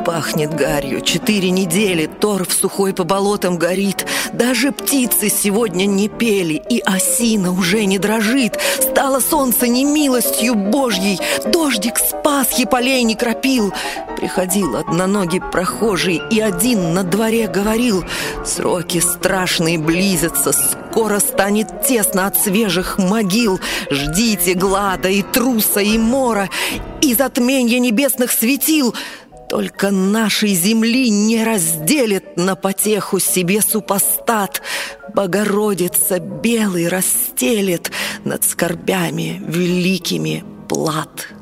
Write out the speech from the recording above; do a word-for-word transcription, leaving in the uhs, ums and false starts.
пахнет гарью. Четыре недели торф сухой по болотам горит. Даже птицы сегодня не пели, и осина уже не дрожит. Стало солнце не милостью Божьей, дождик с Пасхи полей не кропил. Приходил одноногий прохожий, и один на дворе говорил: сроки страшные близятся, скоро станет тесно от свежих могил. Ждите глада и труса и мора, и затменья небесных светил. Только нашей земли не разделит на потеху себе супостат. Богородица белый расстелет над скорбями великими плат.